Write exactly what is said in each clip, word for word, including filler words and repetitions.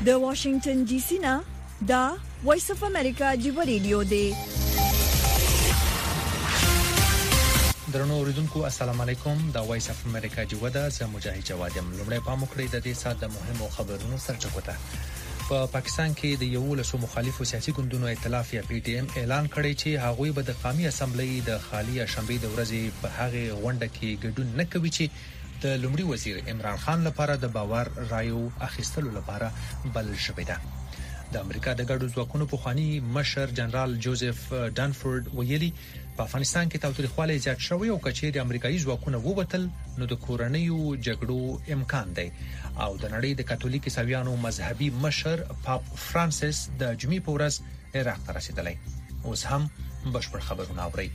د واشنگټن ډي سي نه دا وایس اف امریکا دی ریډیو دی. درنو اوریدونکو السلام علیکم. دا وایس اف امریکا دی ودا زه مجاهد جواد یم. لومړی پام وکړئ د دې سات د مهمو خبرونو سرچپته. په پا پاکستان کې د یو لسو مخالفو سیاسي ګوندونو ائتلاف یا پی ټی ایم اعلان کړی چې هغوی به د قومي اسمبلی د خالی شنبه د ورځې په هغه غونډه کې ګډون نه کوي چې د لومړي وزیر عمران خان لپاره د باور رایو اخیستلو لپاره بل شوی ده. د امریکا د ګډو ځواکونو پخوانی مشر جنرال جوزف ډانفورد ویلي په افغانستان کې تاوتریخوالی زیات شوی او کچېری امریکایي ځواکونه ووتل نو د کورنیو جګړو امکان دی. او د نړۍ د کاتولیک عیسویانو مذهبي مشر پاپ فرانسیس د جمعې په ورځ عراق ته رسیدلی. اوس هم بشپړ خبرونه اورئ.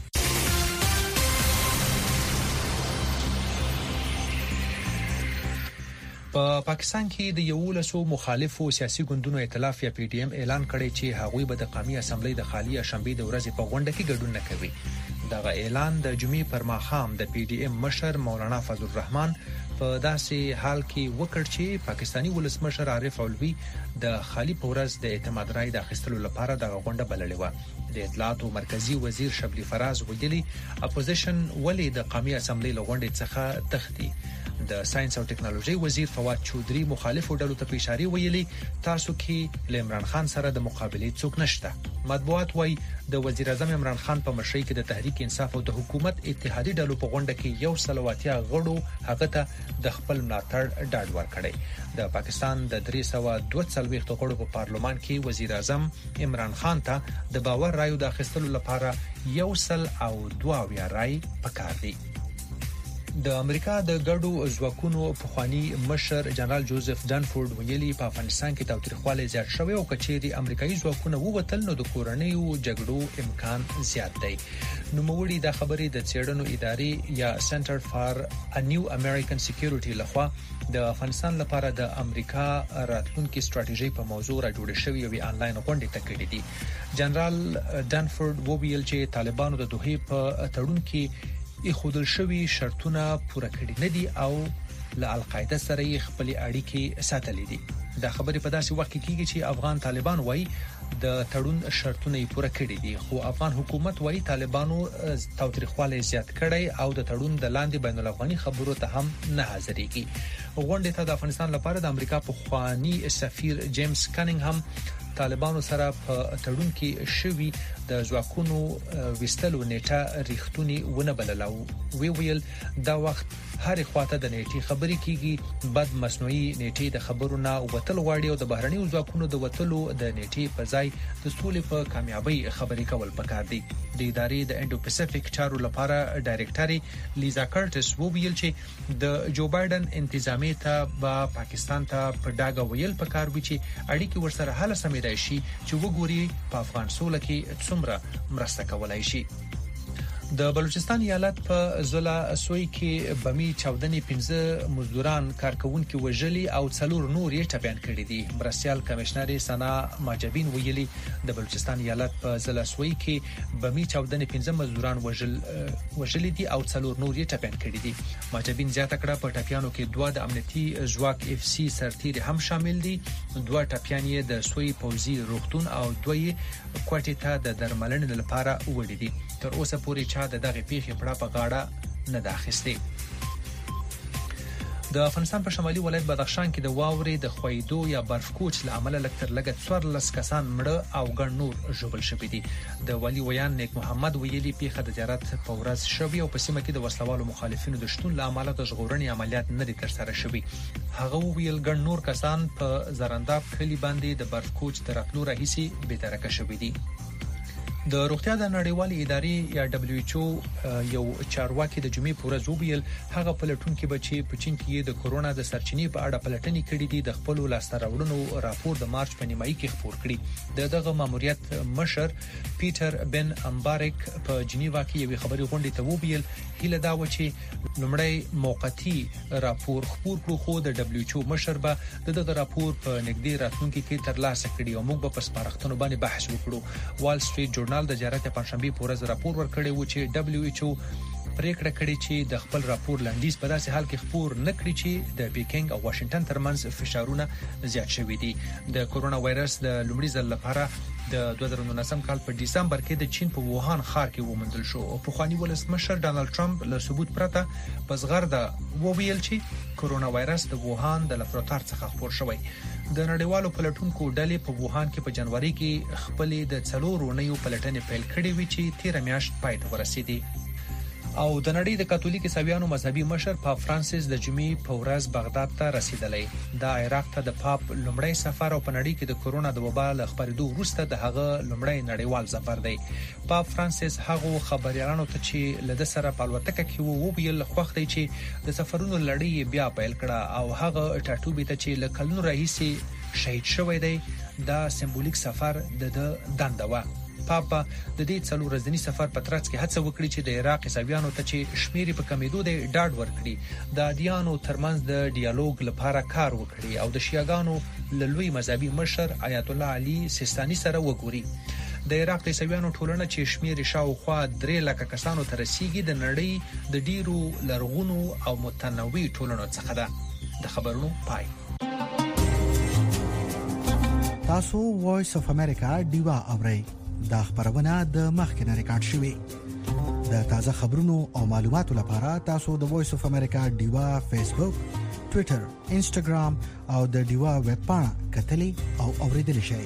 په پا پاکستان کې د یو لسو مخالفو سیاسي ګوندونو ائتلاف یا پی ټی ایم اعلان کړی چې هغوی به د قومي اسمبلی د خالی شنبه د ورځې په غونډه کې ګډون نه کوي. دغه اعلان د جمعې پر ماښام د پی ټی ایم مشر مولانا فضل الرحمن په داسې حال کې وکړ چې پاکستانی ولسمشر عارف علوي د خالی په ورځ د اعتماد رای د اخیستلو لپاره دغه غونډه بللې و. د اطلاعاتو مرکزی وزیر شبلی فراز ویلي اپوزیشن ولې د قومي اسمبلی له غونډې څخه تختی. د ساينس او ټکنالوژي وزیر فواد چودري مخالفو ډلو ته اشاره ویلي تاسو کې ل عمران خان سره د مقابلې څوک نشته. مطبوعات وایي د وزیر اعظم عمران خان په مشرۍ کې د تحریک انصاف او د حکومت اتحادي ډلو په غونډه کې یو سلواتیا غړو هغه ته د خپل ملاتړ ډاډ ورکړی. د پاکستان د درې سوه دوه څلوېښت غړو په پارلمان کې وزیر اعظم عمران خان ته د باور رایو د اخیستلو لپاره یو سل او دوه اویا رای پکار دي. د امریکا د ګډو ځواکونو پخوانی مشر جنرال جوزف ډانفورد ویلي په افغانستان کې تاوتریخوالی زیات شوی او کچېری امریکایي ځواکونه ووتل نو د کورنیو جګړو امکان زیات دی. نو موړي د خبرې د څېړنو ادارې یا سنټر فار ا نیو امریکن سکیورټي لخوا د افغانستان لپاره د امریکا راتلونکي ستراتیژي په موضوع را جوړ شوی یو آنلاین غونډه تکړه دي. جنرال ډانفورد وویل چې طالبانو د دوه په تړون کې ای خودل شوی شرطونه پوره کړی نه دي او له القاعده سره یې خپل اړیکې ساتلې دي. دا خبرې په داسې وخت کې کیږي چې افغان طالبان وایي د تړون شرطونه یې پوره کړی دي خو افغان حکومت وایي طالبانو تاوتریخوالی زیات کړی او د تړون د لاندې بین الافغاني خبرو ته هم نه حاضرېږي. غونډه ته د افغانستان لپاره د امریکا پخوانی سفیر جیمز کانینګهم طالبانو سره په تړون کې شوی د ځواکونو وستلو نیټه ریښتونی ونه بللو. وی ویل دا وخت هر خواته د نیټي خبرې کیږي بد مصنوعي نیټي د خبرونه وتل غواړي او د بهرني ځواکونو د وتلو د نیټي په ځای د سولې په کامیابی خبرې کول پکار دي. د ادارې د انډو پیسفیک چارو لپاره ډایریکټري لیزا کرټس وویل چې د جو بایدن انتظامیه ته با پاکستان ته په ډاګه ویل پکار وي چې اړیکی ورسره حل سمېدای شي چې وګوري په افغان سوله کې څومره مرسته کولای شي. د بلوچستان ایالت په زلا سوی کې بمی چاودنې پنځه مزدوران کارکونکو وژلي او څلور نور یې ټپيان کړي دي. مرستيال کمشنر سنا ماجبین ویلي د بلوچستان ایالت په زلا سوی کې بمی چاودنې پنځه مزدوران وژل وژلي دي او څلور نور یې ټپيان کړي دي. ماجبین زیاته کړه په ټپيانو کې دوه د امنیتي ځواک اف سی سرتیر هم شامل دي. دوه ټپيان یې د سوی پوزي روغتون او دوه یې کوټې ته د درملنې لپاره وړي دي. تر اوسه پورې چا د دغه پیښې پړه په غاړه نه داخستې. د افغانستان په شمالي ولایت بدخشان کې د واورې د خویدو یا برف کوچ له امله لکتر لګت څوارلس کسان مړه او ګڼ نور ژوبل شوي دي. د ولی ویان نیک محمد ویلي پیښه د زیارت په ورځ شوې او په سیمه کې د وسلوالو مخالفینو د شتون له امله د ژغورنې عملیات نه دي ترسره شوي. هغه ویل ګڼ نور کسان په زرنداب کلی باندې د برف کوچ تر راتلو راهیسې بېدرکه شوي دي. د روغتیا د نړیوالې ادارې یا دبليو ایچ او یو چارواکي د جمعې په ورځ ویل هغه پلټون کې بچي په چین کې د کورونا د سرچینې په اړه پلټنې کړې دي. د خپل لاستهراوړنو راپور د مارچ په نیمایي کې خپور کړی. د دغه ماموریت مشر پیټر بن امبارک په جنیوا کې یو خبري غونډه ته ویل هله دا و چې لومړی موقتی راپور خپور کړو خو د دبليو ایچ او مشر به دغه راپور په نږدې راتلونکي کې ترلاسه کړي او موږ په سپارښتنو باندې بحث وکړو. وال سټریټ جورنال د جارت پنځشنبه په ورځ راپور ورکړی و چې دبليو ایچ او پریکړه کړې چې د خپل راپور لنډیز په داسې حال کې خپور نه کړي چې د بیکینګ او واشنگټن ترمنځ فشارونه زیات شوي دي. د کورونا وایرس د لومړي ځل لپاره د دوه زره نولسم کال په دسمبر کې د چین په ووهان ښار کې ومندل شو او په خواني ولسمشر ډانلډ ټرمپ له ثبوت پرته په زغرده وویل چې کورونا وایرس د ووهان د لابراتوار څخه خپور شوی. د نړیوالو پلټونکو ډلې په ووهان کې په جنوري کې خپلې د څلورو نویو پلټنې پیل کړې وې چې تیر میاشت پای ته ورسېدې. او د نړۍ د کاتولیک عیسویانو مذهبي مشر پاپ فرانسیس د جمعې په ورځ بغداد ته رسیدلی. دا عراق ته د پاپ لومړی سفر او په نړۍ کې د کورونا د وبا له خپرېدو وروسته د هغه لومړی نړیوال سفر دی. پاپ فرانسیس هغه خبريالانو ته چې له د سره په الوتکه کې وو ویل خوښ دی چې د سفرونو لړۍ بیا پیل کړه او هغه ټاټوبې ته چې له کلونو راهیسې شهید شوی دی دا سمبولیک سفر د دنده و. پاپا د دې څلور ورځنی سفر په ترڅ کې هڅه وکړي چې د عراق عیسویانو ته چې شمیرې په کمیدو د ډاډ ورکړي د ادیانو ترمنځ د ډیالوګ لپاره کار وکړي او د شیعاګانو له لوی مذهبي مشر آیت الله علي سیستاني سره وګوري. د عراق عیسویانو ټولنه چې شمیرې شاوخوا درې لکه کسانو ته رسیږي د نړۍ د ډیرو لرغونو او متنوع ټولنو څخه ده. د خبرونو پای. تاسو وایس اف امریکا دیوا اورئ. دا خبرونه د مخکنه ریکارډ شوې. د تازه خبرونو او معلوماتو لپاره تاسو د وایس اف امریکا دیوا فیسبوک، ټوئیټر، انسټاګرام او د دیوا ویب پاڼه کتلی او اوریدل شئ.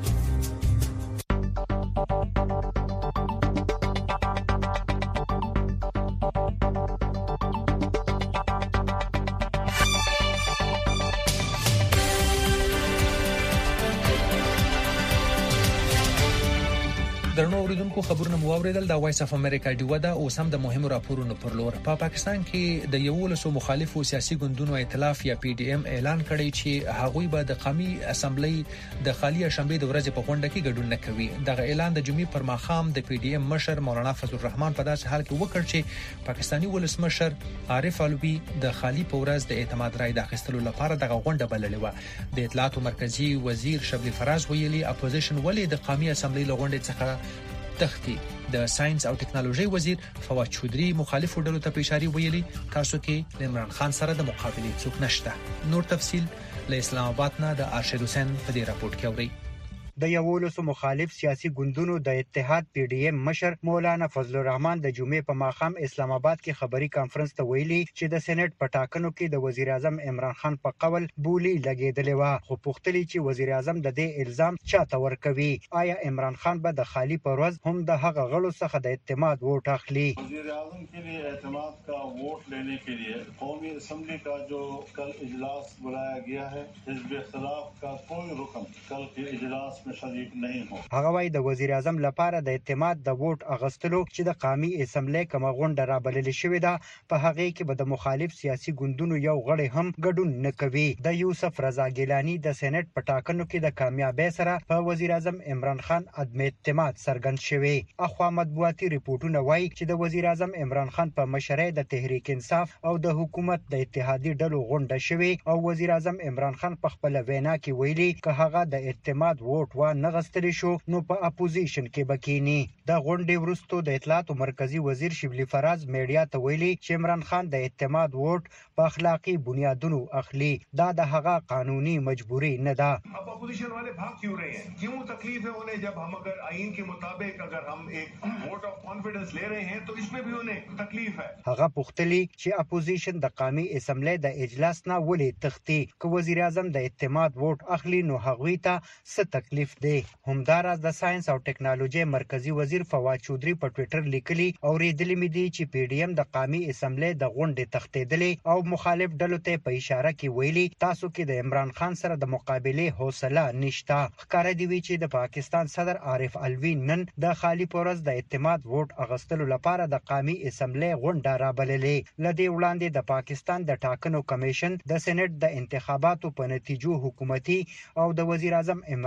درنو اوریدونکو خبرونه مو اوریدل د وایس اف امریکا دیوا دا اوس هم د مهمو راپورونو پر لور. په پا پاکستان کې د یولسو مخالفو سیاسي ګوندونو ائتلاف یا پی ډی ایم اعلان کړی چې هغوی به د قومي اسمبلی د خالی شنبه د ورځې په غونډه کې ګډون نه کوي. دغه اعلان د جمعې پر ماښام د پی ډی ایم مشر مولانا فضل الرحمن په داسې حال کې وکړ چې پاکستاني ولسمشر عارف علوي د خالی په ورځ د اعتماد رائے د اخیستلو لپاره دغه غونډه بللې و. د اطلاعاتو مرکزی وزیر شبلی فراز ویلي اپوزیشن ولې د قومي اسمبلی لغونډې څخه تختی. د ساينس او ټکنالوژي وزیر فواد چودري مخالفو ډلو ته اشاره ویلي تاسو کې د عمران خان سره د مقابله څوک نشته. نور تفصيل له اسلام آباد نه د ارشد حسین په دې راپورټ کې اوري. د یولسو مخالف سیاسي ګوندونو د اتحاد پی ډی ایم مشر مولانا فضل الرحمن د جمعې په ماښام اسلام آباد کې خبري کانفرنس ته ویلي چې د سېنات په ټاکنو کې د وزیر اعظم عمران خان په قول بولی لګیدلې و، خو پوښتنه چې وزیر اعظم د دې الزام چاته ورکوي. آیا عمران خان به د خالی پر ورځ هم د هغه غړو څخه د اعتماد ووټ اخلي؟ وزیر اعظم کے لیے اعتماد کا ووٹ لینے کے لیے قومی اسمبلی کا جو کل اجلاس بلایا گیا ہے حزب اختلاف کا کوئی رکن کل کے اجلاس میں شریک نہیں. هغه وايي د وزیر اعظم لپاره د اعتماد د ووټ اغستلو چې د قومي اسمبلی کوم غونډه را بلل شوې ده په هغه کې به د مخالف سیاسي ګوندونو یو غړی هم ګډون نه کوي. د یوسف رضا ګیلانی د سېنات په ټاکنو کې د کامیابی سره په وزیر اعظم عمران خان عدم اعتماد څرګند شوی. اخوا مطبوعاتي ریپورتونه وايي چې د وزیر اعظم عمران خان په مشرۍ د تحریک انصاف او د حکومت د اتحادی ډلو غونډه شوی او وزیر اعظم عمران خان په خپل وینا کې ویلي چې هغه د اعتماد ووټ و نه غستلی شو نو په اپوزیشن کې بکینی. د غونډې وروسته د اطلاعاتو مرکزی وزیر شبلی فراز میډیا ته ویلي چې عمران خان د اعتماد ووټ په اخلاقی بنیادونو اخلي. دا د هغه قانوني مجبوری نه ده. اب اپوزیشن والے بھاگ کیوں رہے ہیں؟ کیوں تکلیف ہے انہیں جب ہم اگر آئین کے مطابق اگر ہم ایک ووٹ آف کانفیڈنس لے رہے ہیں تو اس میں بھی انہیں تکلیف ہے. هغه پوښتلی چې اپوزیشن د قومي اسمبلی د اجلاس نه ولې تختی که وزیر اعظم د اعتماد ووټ اخلي نو هغوی ته څه تکلیف دی. همداراز د ساينس او ټکنالوژي مرکزی وزیر فواد چودري په ټوئیټر لیکلي او ریدلې مې دي چې پی ډی ایم د قومي اسمبلی د غونډې تختیدلې او مخالف ډلو ته په اشاره کې ویلي تاسو کې د عمران خان سره د مقابله حوصله نشته. ښکاره دی وی چې د پاکستان صدر عارف علوي نن د خالی پورز د اعتماد ووټ اغستلو لپاره د قومي اسمبلی غونډه را بللې. لدې وړاندې د پاکستان د ټاکنو کمیشن د سېنات د انتخاباتو په نتیجو حکومتي او د وزیر اعظم عمران خان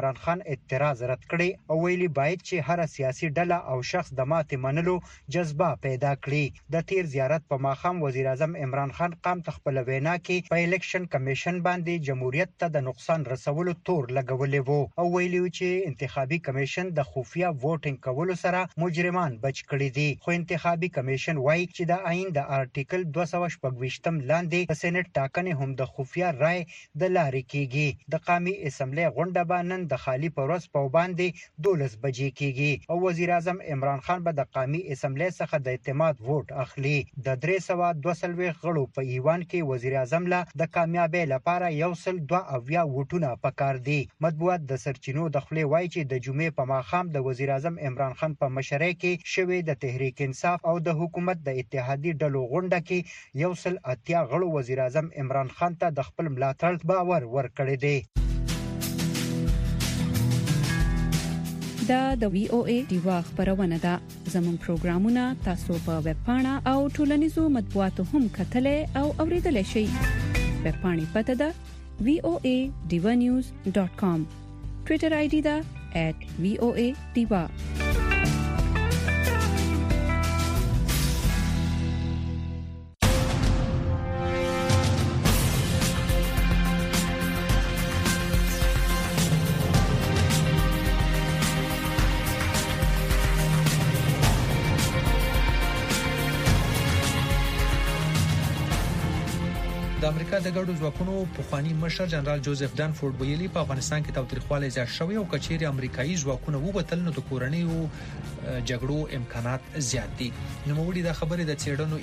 اعتراض رد کړي او ویلي باید چې هر سیاسي ډله او شخص د ماتې منلو جذبه پیدا کړي. د تیر زیارت په ماښام وزیر اعظم عمران خان قام ته خپل وینا کې په الیکشن کمیشن باندې جمهوریت ته د نقصان رسولو تور لګولې وو او ویلي چې انتخابي کمیشن د خفیه ووټینګ کولو سره مجرمان بچ کړي دي. خو انتخابي کمیشن وایي چې د آئین د آرټیکل دوه سوه شپږ ویشتم لاندې د سېنات ټاکنې هم د خفیه رای د لارې کیږي. د قومي اسمبلی غونډه به نن د خالی په ورځ په باندې دولس بجې کیږي او وزیر اعظم عمران خان به د قومي اسمبلی څخه د اعتماد ووټ اخلي. د درې سوه دوه څلوېښت غړو په ایوان کې وزیر اعظم له د کامیابی لپاره یو سل دوه اویا ووټونه پکار دي. مطبوعات د سرچینو د خولې وایي چې د جمعې په ماښام د وزیر اعظم عمران خان په مشرۍ کې شوې د تحریک انصاف او د حکومت د اتحادی ډلو غونډه کې یو سل اتیا غړو وزیر اعظم عمران خان ته د خپل ملاتړ باور ورکړی دی. دا د وی او ای دیوا خبرونه ده. زموږ پروګرامونه تاسو په ویب پاڼه او ټولنیزو مطبوعاتو هم کتلای او اوریدلای شئ. ویب پاڼې پته ده وی او ای diva news dot com. ټوئیټر آی ډي ده at v o a diva. د امریکا د ګډو ځواکونو پخوانی مشر جنرال جوزف ډانفورد ویلي په افغانستان کې تاوتریخوالی زیات شوی او کچېری امریکایي ځواکونه وبتل نو د کورنیو جګړو امکانات زیات دي. نوموړي د خبرې د څېړنو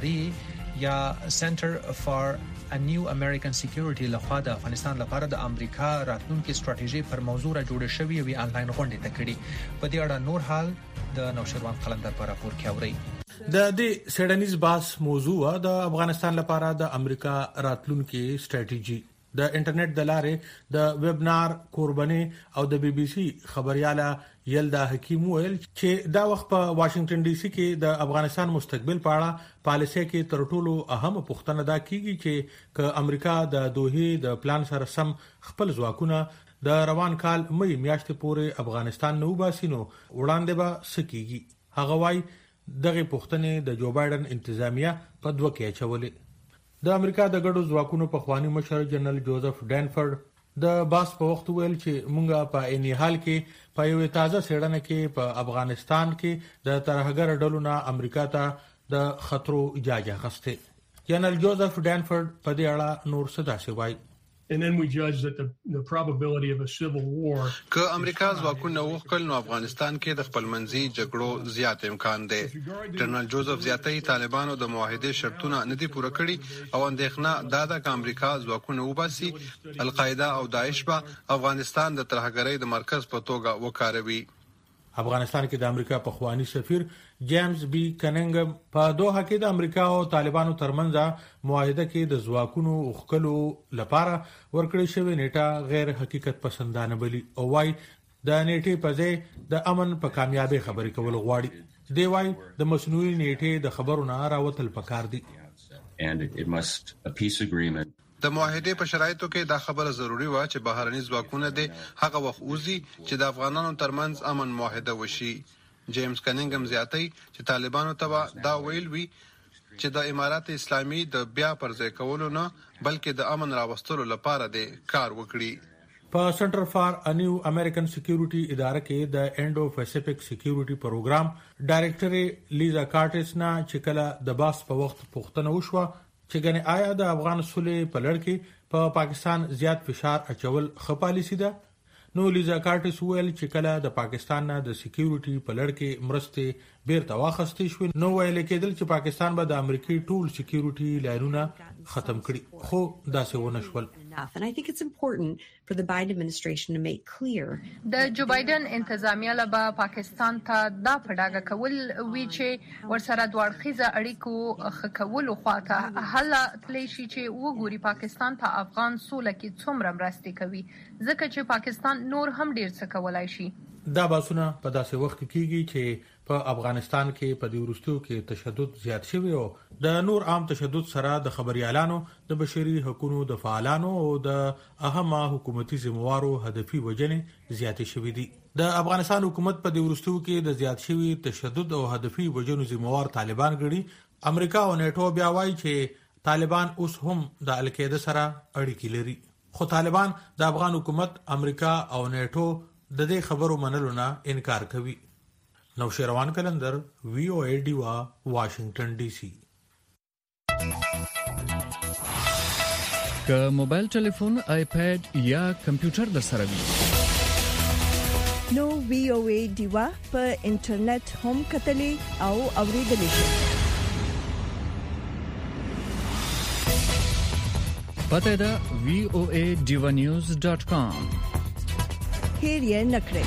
ادارې یا سنټر فار ا نیو امریکن سکیورټي لخوا د افغانستان لپاره د امریکا راتلونکي ستراتیژي پر موضوع را جوړه شوې وی انلاین غونډه تکړي. په دې اړه نور حال د نوشروان قلندر پر راپور کې اوري. د دې سیډنیز باس موضوع د افغانستان لپاره د امریکا راتلونکي ستراتیژي د انټرنیټ د لارې د ویبنار قرباني او د بي بي سي خبرياله یلدا حکیم ویل چې دا وخت په واشنگټن ډي سي کې د افغانستان مستقبل په اړه پالیسي کې تر ټولو اهم پوښتنه دا کیږي چې ک امریکا د دوه د پلان سره سم خپل ځواکونه د روان کال مې میاشتې پورې افغانستان نو باسینو وړاندې به سکیږي. هغه وايي دغه پوښتنه د جو بایدن انتظامیه په دوه کې اچولې. د امریکا د ګډو ځواکونو په خواني مشر جنرال جوزف ډانفورد د باس په وخت ویل چې مونږه په اني حال کې په یو تازه سیډنه کې په افغانستان کې د ترهګر ډلو نه امریکا ته د خطرو اجازه غسته. جنرال جوزف ډانفورد په دې اړه نور څه داسې وایي. And then we judge that the, the probability of a civil war. که امریکا ځواکونه وکړ نو افغانستان کې د خپلمنځي جګړو زیات امکان دی. جنرال جوزف زیاتې طالبانو د معاهده شرطونه نه دي پوره کړي او اندېښنه دا ده چې امریکا ځواکونه وباسي القاعده او داعش به افغانستان د ترهګرۍ د مرکز په توګه وکاروي. افغانستان کې د امریکا په خواني سفیر جیمز بی کننګم په دوحه کې د امریکا او طالبانو ترمنځ معاهده کې د ځواکونو خکلو لپاره ورکړې شوې نیټه غیر حقیقت پسندانه بلی او وايي د نیټې په ځای د امن په کامیابی خبرې کول غواړي. دی وايي د مصنوعي نیټې د خبرو نه راوتل پکار دي. And it must a peace agreement د معاهده په شرایطو کې دا خبره ضروری و چې بهرني ځواکونه د هغه وخت اوزي چې د افغانانو ترمنځ امن معاهده وشي. جیمز کننګم زیاتې چې طالبانو ته دا ویل وی چې د امارات اسلامي د بیا پرځای کولو نه بلکې د امن راوستلو لپاره د کار وکړي. په سنټر فار ا نیو امریکن سکیورټي اداره کې د انډو پیسفیک سکیورټي پروګرام ډایریکټر لیزا کارټس نه چې کله د باس په وخت پوښتنه وشوه چې ګنې آیا د افغان صلح په لړ کې په پاکستان زیات فشار اچول ښه پالیسي ده. نو لیزا کارټس ویل چې کله د پاکستان نه د سکیورټي په لړ کې مرستې بیرته واخستې شو نو ویل کېدل چې پاکستان به د امریکای ټول سکیورټي لاینونه ختم کړي خو دا څه ونه شول. And I think it's important for the Biden administration to make clear د جو بایدن انتظامیه لبا پاکستان ته دا پډاګه کول وی چې ورسره دوړخیزه اړیکو خکول خواته حل تلی شي چې وګوري پاکستان ته افغان سوله کې څومره مرستې کوي ځکه چې پاکستان نور هم ډیر څه کولای شي. دا باسونه په داسې وخت کې کیږي چې په افغانستان کې په دې وروستیو کې تشدد زیات شوی او د نور عام تشدد سره د خبريالانو د بشري حقوقو د فعالانو او د اهمه حکومتي ذمہوارو هدفي وجنې زیاتې شوې دي. د افغانستان حکومت په دې وروستیو کې د زیات شوی تشدد او هدفي وجنو ذمہوار طالبان ګڼي. امریکا او نیټو بیا وایي چې طالبان اوس هم د القاعده سره اړیکې لري، خو طالبان د افغان حکومت، امریکا او نیټو د دې خبرو منلو نه انکار کوي. نوشیروان کلندر، وی او ای ډیوا، واشنگټن ډي سي. که موبایل ټلیفون، آیپاد یا کمپیوټر در سره وي نو وی او ای ډیوا په انټرنیټ هم کتلې او اوریدلې شي. پته دا وی او ای ډیوا نیوز ډاٹ کام. هیر یې نکړئ.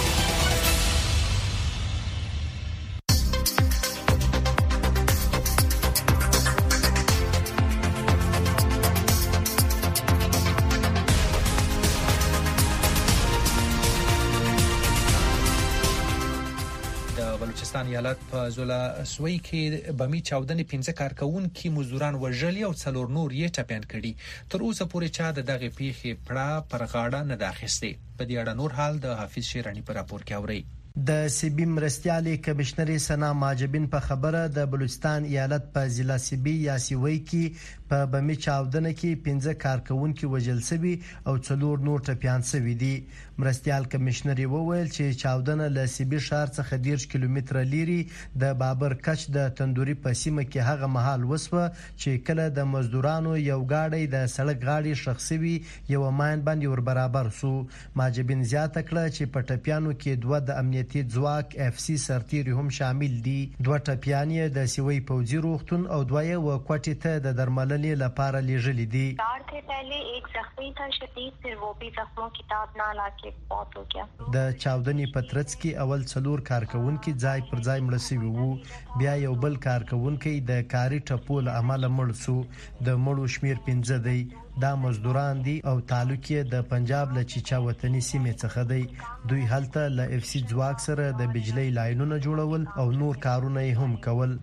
بلوچستان ایالت په زولا سوي کې بمی چاودنې پنځه کارکونکي مزدوران وژلي او څلور نور یې ټپيان کړي. تر اوسه پورې چا د دغه پیښې پړه پر غاړه نه داخسته. په دې اړه نور حال د حافظ شیرانی پر راپور کې اوري. د سیبی مرستیالي کمشنري سنا ماجبین په خبره د بلوچستان ایالت په ضلع سیبی یا سیوي کې په بمی چاودنه کې پنځه کارکونکي وژل شوي او څلور نور ټپيان شوي دي. مرستیال کمشنري وویل چې چاودنه له سیبی ښار څخه ډیر کیلومتره لري د بابر کچ د تندوري په سیمه کې هغه محل وسوه چې کله د مزدورانو یو گاډي د سړک غاړي شخصي یو ماین باندې ور برابر سو. ماجبین زیاته کړه چې په ټپيانو کې دوه د امنیت ځواک اف سی سرتیری هم شامل دي. دوه ټپيان د سیوي پوځي روغتون او دوه و کوټې ته د درملنې لپاره لیږلي دي. چار थे पहले एक जख्मी था शदीद, फिर वो भी जख्मों की ताब ना लाके फौत हो गया. د چاودنې په ترڅ کې اول څلور کارکونکي ځای پر ځای مړ شوي وو، بیا یو بل کارکونکي د کاري ټپو له امله مړ شو. د مړو شمیر پنځه دی. دا مزدوران دي او تعلق یې د پنجاب له چیچا وطني سیمې څخه دی. دوی هلته له اف سی ځواک سره د بجلی لاینونو جوړول او نور کارونه هم کول.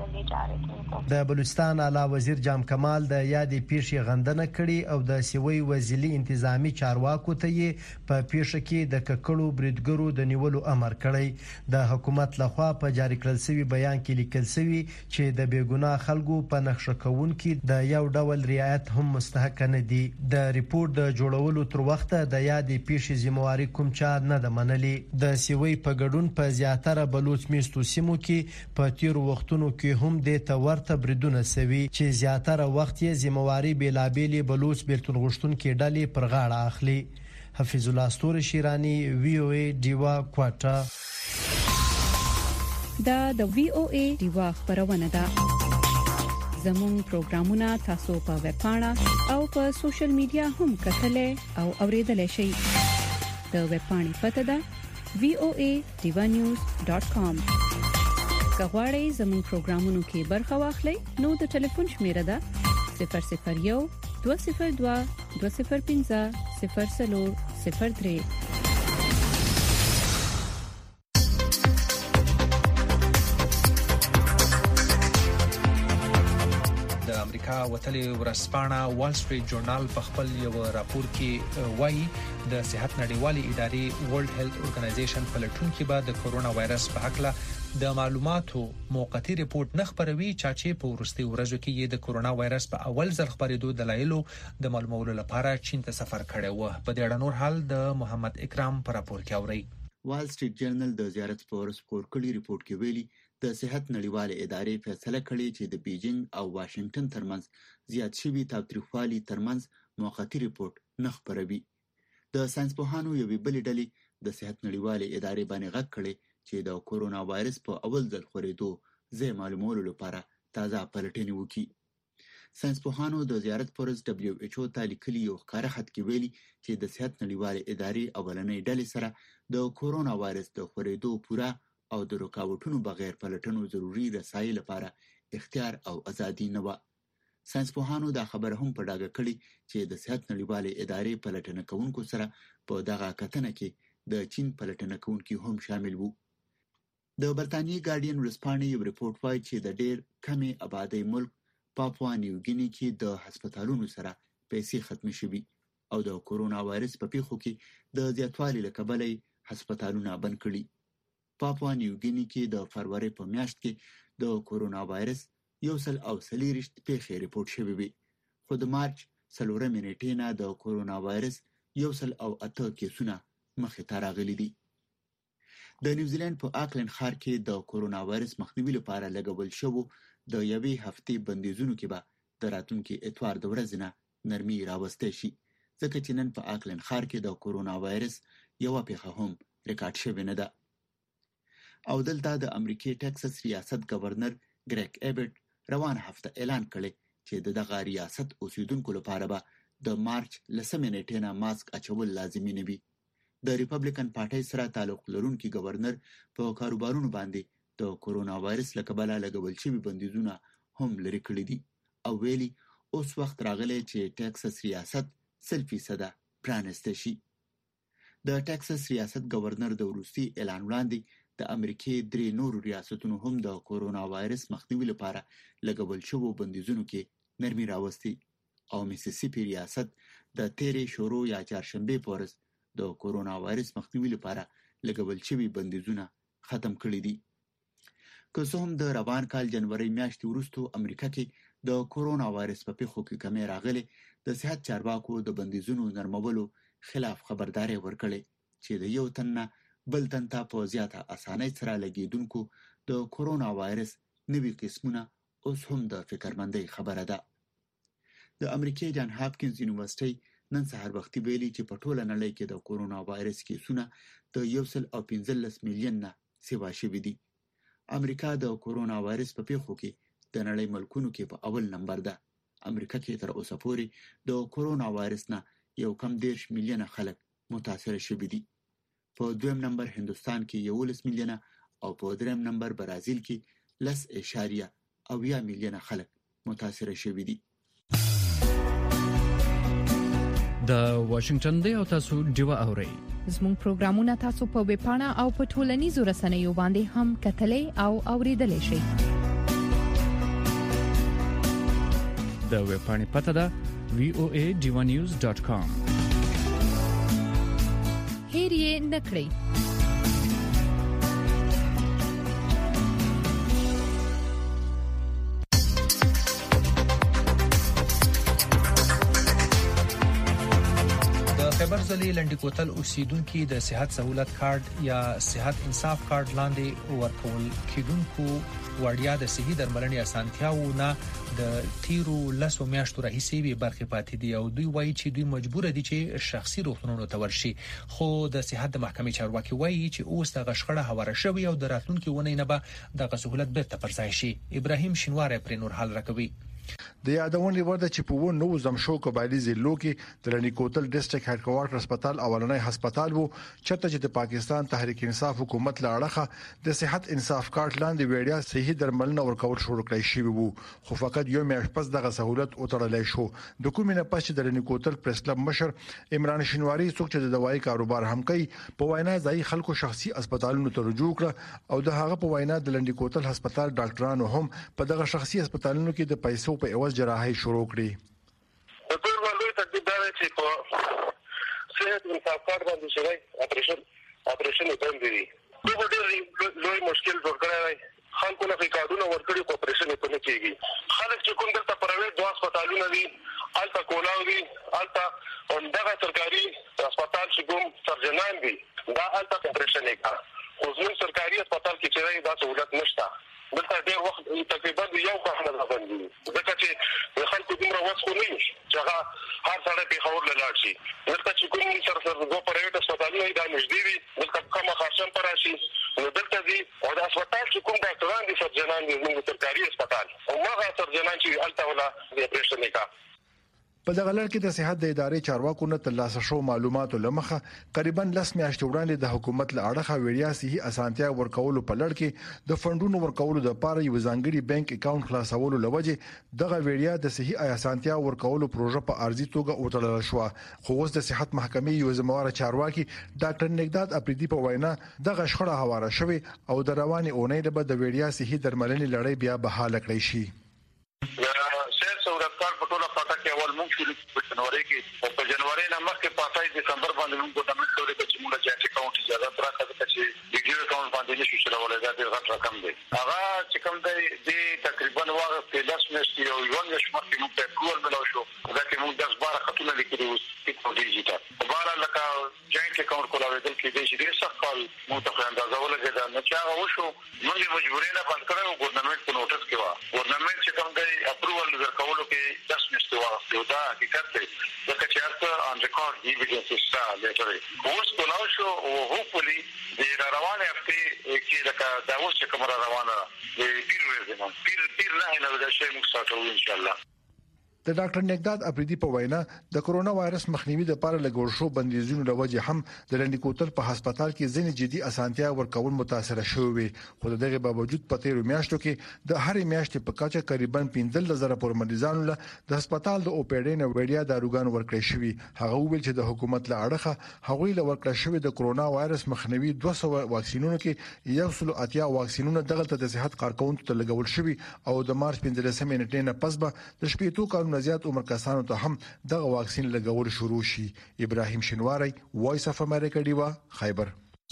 د بلوچستان اعلی وزیر جام کمال د یادې پیښې غندنه کړې او د سیوي وزیري انتظامی چارواکو ته یې په پیښه کې د ککړو بریدګرو د نیولو امر کړی. د حکومت لخوا په جاری کړل شوی بیان کې لیکل شوی چې د بیګناه خلکو په نقشه کونکو د یو ډول رعایت هم مستحق نه دي. د ریپورت د جوړولو تر وخته د یادې پیښې ذمہواری کوم چا نه ده منلې. د سیوي په ګډون په زیاتره بلوچ میشتو سیمو کې په تیر وختونو کې هم د تورته بریدونه سوي چې زیاتره وخت یې ذمہواری بیلابېلې بلوچ بیلتون غشتونکو ډلې پر غاړه اخلي. حفیظ الله استور شیرانی، وی او ای ډیوا کوټا. دا د وی او ای ډیوا خبرونه ده. زموږ پروګرامونه تاسو په ویب پاڼه او په سوشل میډیا هم کتلای او اوریدلای شئ. د ویب پاڼې پته ده وی او ای ډیوا نیوز ډاٹ کام. که غواړئ زموږ پروګرامونو کې برخه واخلئ نو د ټلیفون شمیره ده صفر صفر یو دوه صفر دوه دوه صفر پنځه صفر څلور صفر درې. امریکا وتلي ورځپاڼه وال سټریټ جورنال په خپل یو راپور کې وایي د صحت نړیوالې ادارې ورلد هیلث اورګنایزیشن په لټون کې به د کورونا وایرس په اړه د معلوماتو موقتی ریپورت نه خبروي چې په ورستي ورځو کې د کورونا وایرس په اول ځل خبرېدو دلایلو د معلومولو لپاره چین ته سفر کړی و. په دې اړه نور حال د محمد اکرام پر راپور کې اوري. وال سټریټ جورنال د زیارت په ورځ خپور کړي ریپورت کې ویلي د صحت نړیوالې ادارې فیصله کړې چې د بیجینګ او واشنگټن ترمنځ زیات شوي تاوتریخوالي ترمنځ موقتی ریپورت نه خبروي. د ساينسپوهانو یوې بلې ډلې د صحت نړیوالې ادارې باندې غږ کړی چې د کورونا وایرس په اول ځل خورېدو ځای معلومولو لپاره تازه پلټنې وکړي. ساينسپوهانو د زیارت پر ورځ دبليو ایچ او ته لیکلي یو ښکاره خط کې ویلي چې د صحت نړیوالې ادارې اولنۍ ډلې سره د کورونا وایرس د خورېدو پوره او د رکاوټونو بغیر پلټنو ضروري رسایي لپاره اختیار او ازادي نه و. ساينسپوهانو دا خبره هم په ډاګه کړې چې د صحت نړیوالې ادارې پلټنه کوونکو سره په دغه کتنه کې د چین پلټنه کوونکي هم شامل وو. د برتانیې ګارډین ورځپاڼې یو ریپورت وایي چې د ډېر کمې آبادۍ ملک پاپوا نیو ګیني کې د هسپتالونو سره پیسې ختمې شوي او د کورونا وایرس په پیښو کې د زیاتوالي له کبله هسپتالونه بند کړي. پاپوا نیو ګیني کې د فروری په میاشت کې د کورونا وایرس یو سل او څلېرویشت پیښې ریپورت شوې وي، خو د مارچ څلورمې نېټې نه د کورونا وایرس یو سل او اته کیسونه مخې ته راغلي دي. د نیوزیلند په آکلند ښار کې د کورونا وایرس مخنیوي لپاره لګول شوو د یوې هفتې بندیزونو کې به د راتلونکي اتوار د ورځې نه نرمي راوستی شي، ځکه چې نن په آکلند ښار کې د کورونا وایرس یوه پیښه هم ریکارډ شوې نه ده. او دلته د امریکې ټکساس ریاست گورنر ګریګ ایبټ روان هفته اعلان کړی چې د دغه ریاست اوسیدونکو لپاره به د مارچ لسمې نېټې نه ماسک اچول لازمي نه وي. د ریپبلیکن پارټۍ سره تعلق لرونکي گورنر په کاروبارونو باندې د کورونا وایرس له کبله لګول شوي بندیزونه هم لرې کړي دي او ویلي اوس وخت راغلی چې ټکساس ریاست سل فیصده پرانستی شي. د ټکساس ریاست گورنر د وروستي اعلان وړاندې د امریکې درې نورو ریاستونو هم د کورونا وایرس مخنیوي لپاره لګول شوو بندیزونو کې نرمي راوستي او میسیسیپي ریاست د تیرې شروع یا چهارشنبې په ورځ د کورونا وایرس مخنیوي لپاره لګول شوي بندیزونه ختم کړي دي. که څه هم د روان کال جنوري میاشتې وروسته امریکا کې د کورونا وایرس په پیښو کې کمی راغلی، د صحت چارواکو د بندیزونو نرمولو خلاف خبرداری ورکړې چې د یو تن نه بل تن ته په زیاته اسانۍ سره لګېدونکو د کورونا وایرس نوي قسمونه اوس هم د فکرمندۍ خبره ده. د امریکې جان هاپکینز یونیورسيټي نن سهار وختي ویلي چې په ټوله نړۍ کې د کورونا وایرس کیسونه د یو سل او پنځلس میلیون نه سیوا شوي دي. امریکا د کورونا وایرس په پیښو کې د نړۍ ملکونو کې په اول نمبر ده. امریکا کې تر اوسه پورې د کورونا وایرس نه یو کم دېرش میلیونه خلک متاثره شوي دي. په دویم نمبر هندوستان کې یولس میلیونه او په دریم نمبر برازیل کې لس اعشاریه اویا میلیونه خلک متاثره شوي دي. د واشنگټن دی او تاسو ډیوه اورئ. زموږ پروګرامونه تاسو په ویب پاڼه او په ټولنیزو رسنیو باندې هم کتلای او اوریدلای شئ. د ویب پاڼې پته ده وی او ای ډیوه نیوز ډاټ کام. هیر یې نکړئ. خبر ځلې لنډی کوتل اوسیدونکو د صحت سہولت کارت یا صحت انصاف کارت لاندې ورکول کېدونکو وړیا د صحي درملنې اسانتیاو نه د تیرو لسو میاشتو راهیسې به برخه پاتې دي او دوی وایي چې دوی مجبور دي چې شخصي روغتونونو ته ورشي، خو د صحت د محکمې چارواکي وایي چې اوس د غشخړه هواره شوی او د راتلونکو ونې نه به د سہولت بیرته پرځای شي. ابراهیم شینواری پر نور حال راکوي. د یادونې ورده چې په و نو زمشو قبایلی ضلعو کې د لنډی کوتل ډیسټریکټ هډ کوارټر هسپتال اولنۍ هسپتال وو چرته چې د پاکستان تحریک انصاف حکومت له اړخه د صحت انصاف کارت لاندې وړیا صحي درملنه ورکول شروع کړی شوی وو، خو فقط یو میاشت پس دغه سہولت وتړلای شو. د کومې نه پس چې د لنډی کوتل پریس کلب مشر عمران شینواری څوک چې د دوايي کاروبار هم کوي په وینا ځای خلکو شخصي هسپتالونو ته رجوع کړ او د هغه په وینا د لنډی کوتل هسپتال ډاکټرانو هم په دغه شخصي هسپتالونو کې د پیسو په عوض جراحي شروع کړې. د ټول باندې تدبیر دا چې په صحت انصاف کارت باندې شوی اپریشن اپریشن باندې دی نو ډېر لوی مشکل جوړ کړی دی. خلکو نه کارونه ورکړي په اپریشن په نه کېږي. خلک چې کوم دلته پرایویټ دوه هسپتالونه دي الته کولاو دي الته دغه سرکاري هسپتال چې کوم سرجنان دي دا الته اپریشن یې کا خو زموږ سرکاري هسپتال کې چې دا سہولت نشته. دلته ډېر وخت تقریبا یو کال نه باندې ځکه چې خلکو دومره وسخو نه وي چې هغه هر سړی پېښور له لاړ شي. دلته چې کوم سر سر دوه پرایویټ هسپتالونه دا نږدې وي دلته کمه خرچم پر راشي نو دلته دي او د هسپتال چې کوم ډاکټران دي سرجنان دي زموږ سرکاري هسپتال او هغه سرجنان چې هلته ولا د اپریشن نه کا په دغه لړ کې د صحت د ادارې چارواکو نه ترلاسه شو معلوماتو لمخه تقریبا لس میاشتې وړاندې د حکومت له اړخه وړیا صحي اسانتیا ورکولو په لړ کې د فندونو ورکولو لپاره یو ځانګړي بانک اکاونټ خلاصولو لوجه دغه وړیا د صحي اسانتیا ورکولو پروژه په ارزي توګه وټړل شو. خو اوس د صحت محکمې یو زموږ چارواکي ډاکټر نګداد اپریدي په وینا دغه شخړه هواره شوه او د رواني اونۍ د بد وړیا صحي درملنې لړۍ بیا بحاله کړی شي. په جنوري کې په جنوري نه مخکې په پاتای دسمبر باندې موږ د امریکا د چې موږ چې اکاونټ اجازه راکړه چې ویډیو اکاونټ باندې نشو چلولای دا ډېر غټ رقم دی. هغه چې کوم دی د تقریبا واغ په لاس مېشتي او یو نه شمار کې موږ په کول ملو شو دا چې موږ د بار خطونه لیکلي وو په ډیجیټل بار لکه جاینټ اکاونټ کولاوي د کې د شي څخه کال موږ ته اندازه ولګی دا نه چا وشو موږ مجبورې نه بند کړو ګورنمنت په نوټس کې وا ګورنمنت چې کوم دی اپروول ورکولو کې داس مېشتي واغ دا حقیقت دی ځکه چې هرڅه ان ریکارډ ایویډنس شته لیټري اوس کولاو شو او هوپفلی د روانه هفته کې لکه دا اوس چې کوم روانه د پیر ورځې پیر پیر نه نه د شی موږ ساتو ان شاء الله. د ډاکټر نګداد اپریدي په وینا د کورونا وایرس مخنیوي لپاره لګول شو بندیزونو له وجې هم د لنډی کوتل په هسپتال کې ځینې جدي اسانتیا ورکول متاثر شوی خو دغه باوجود په تیرو میاشتو کې د هرې میاشتې په کچه تقریبا پنځه زره پر مریضانو له د هسپتال د اوپیډین وړیا داروګان ورکړی شوی. هغه ویل چې د حکومت له اړخه هغوی له ورکړل شوی د کورونا وایرس مخنیوي دوه سوه واکسینونو کې یو سل اتیا واکسینونه دغه د صحت کارکونکو ته لګول شوی او د مارچ پنځلسمې نیټې نه پس به د شپږ کالو زیات عمر کسانو ته هم دغه واکسین لګول شروع شي. ابراهیم شنواری وایس اف امریکا دیوا خیبر.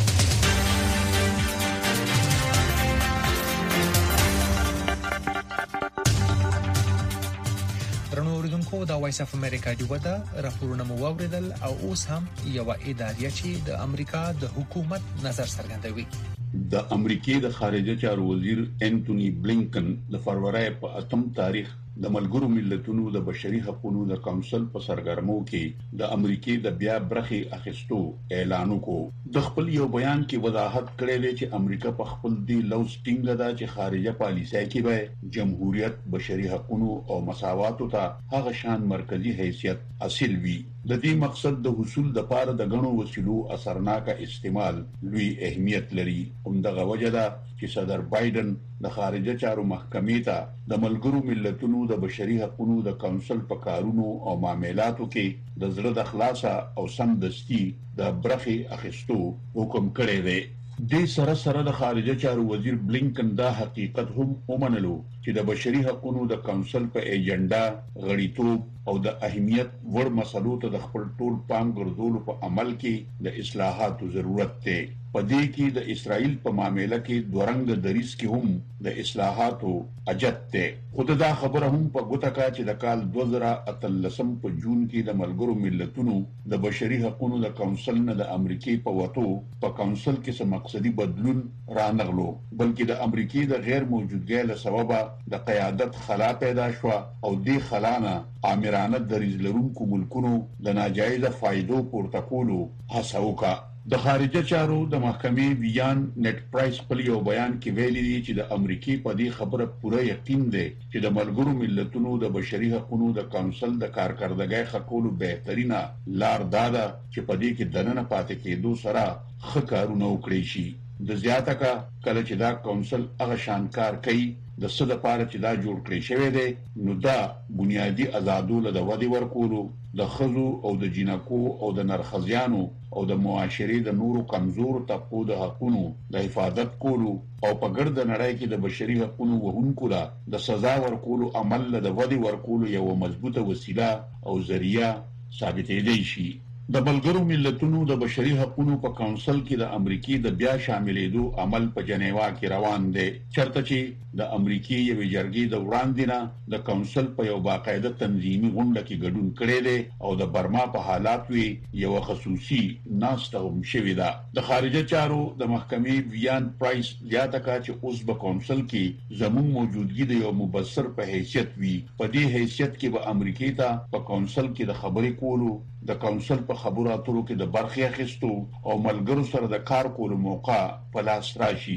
درنو اوریدونکو دا وایس اف امریکا دیوا دا راپورونه مو واوریدل او اوس هم یو ادارې چې د امریکا د حکومت نظر څرګندوي. د امریکای د خارجه چارو وزیر انټونی بلینکن د فروری په اتم تاریخ د ملګرو ملتونو د بشري حقوقو د کونسل په سرګرمو کې د امریکای د بیا برخي اخیستو اعلان وکړ. د خپل یو بیان کې وضاحت کړی دی چې امریکا په خپل دی لوز ټینګ ده چې خارجه پالیسۍ کې به جمهوریت بشري حقوقو او مساوات ته هغه شان مرکزی حیثیت حاصل وي. د دې مقصد د حصول د پاره د غنو وسیلو اثرناک استعمال لوی اهمیت لري. همدغه وجه ده چې صدر بایدن د خارجه چارو محکمې ته د ملګرو ملتونو د بشري حقوقو د کونسل په کارونو او معاملاتو کې د زړه د خلاصه او سمدستي د برخي اخیستو حکم کړی دی. د سره سره د خارجه چارو وزیر بلینکن دا حقیقت هم ومنلو چې د بشري حقوقو د کونسل په ایجنډا غړیتوب او د اهمیت ور مسلو ته د خپل ټول پام ګرځولو په عمل کې د اصلاحاتو ضرورت دی. په دې کې د اسرائیل په معاملې کې دورنګ دریس کې هم د اصلاحاتو اجت دی. خو دا خبره هم په ګوته کا چې د کال دوه زره اتلسم په جون کې د ملګرو ملتونو د بشري حقوقو د کونسل نه د امریکای په وټو په کونسل کې څه مقصدی بدلون رانغلو بلکې د امریکای د غیر موجودګۍ له سببه د قیادت خلا پیدا شو او د خلانه آمرانه دریز لرونکو ملکونو د ناجایزه فائدو پورته کولو هڅه وکړه. د خارجه چارو د محکمې ویان نت پرایس په یو بیان کې ویلي دي چې د امریکای په دې خبره پوره یقین دی چې د ملګرو ملتونو د بشري حقوقو د کونسل د کارکردګۍ خکولو بهترینه لار دا ده چې په دې کې دننه پاتې کېدو سره ښه کارونه وکړي شي. د زیاته کا کله چې دا کونسل هغه شانکار کوي د څه د پاره چې دا جوړ کړی شوی دی نو دا بنیادی آزادو له د ودی ورکولو د خزو او د جنکو او د نرخزیانو او د معاشري د نورو کمزور طبقو د حقوقو د حفاظت کولو او په ګرد نړۍ کې د بشري حقوقو وهونکو لا د سزا ورکولو عمل له د ودی ورکولو یو مضبوطه وسیله او ذریعہ ثابتې دی شي. د ملګرو ملتونو د بشري حقوقو په کونسل کې د امریکای د بیا شاملېدو عمل په جنیوا کې روان دی چرته چې د امریکای یو جرګې د وړاندینه د کونسل په یو باقاعده تنظیمي غونډه کې ګډون کړی دی او د برما په حالات وی یو خصوصي ناسته هم شوې ده. د خارجه چارو د محکمې ویان پرایس زیاته کا چې اوس په کونسل کې زموږ موجودګي د یو مبصر په حیثیت وی. په دې حیثیت کې به امریکای ته په کونسل کې د خبرې کولو د کونسل په خبرو اترو کې د برخې اخیستو او ملګرو سره د کار کولو موقع په لاس راشي.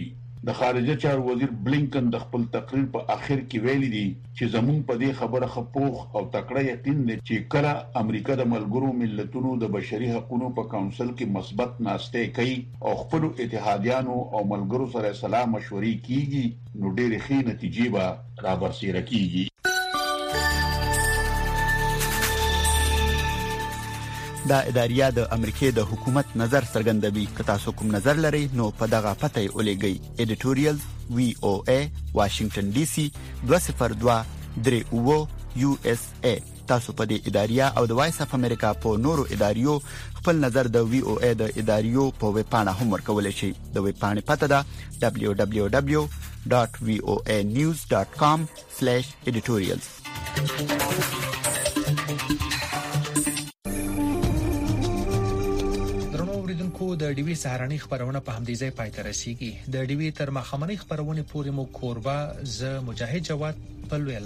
د خارجه چارو وزیر بلینکن د خپل تقریر په اخر کې ویلي دي چې زمون په دې خبره خپوخ او تکړه یقین دی چې کله امریکا د ملګرو ملتونو د بشري حقوقو په کونسل کې مثبت ناشته کوي او خپل اتحادیانو او ملګرو سره سلام مشورې کیږي نو ډېرې ښې نتیجې به رابرسېره کیږي. دا اداریه د امریکای د حکومت نظر څرګندوي. که تاسو کوم نظر لرئ نو په دغه پته یې ولېږئ. ایډیټوریال وی او ای واشنگټن ډي سي دوه صفر دوه درې اوه یو اس ای. تاسو په دې اداریه او د وایس اف امریکا په نورو اداریو خپل نظر د وی او ای د اداریو په ویب پاڼه هم ورکولی شئ. د ویب پاڼې پته ده دبلیو دبلیو دبلیو ډاټ وی او ای نیوز ډاټ کام سلیش ایډیټوریالز. کو د ډیوی سهارنی خبرونه په همدې ځای پای ته رسیږي. د ډیوی تر مخامنۍ خبرونه پورې مو کوربه ز مجاهد جواد په لوی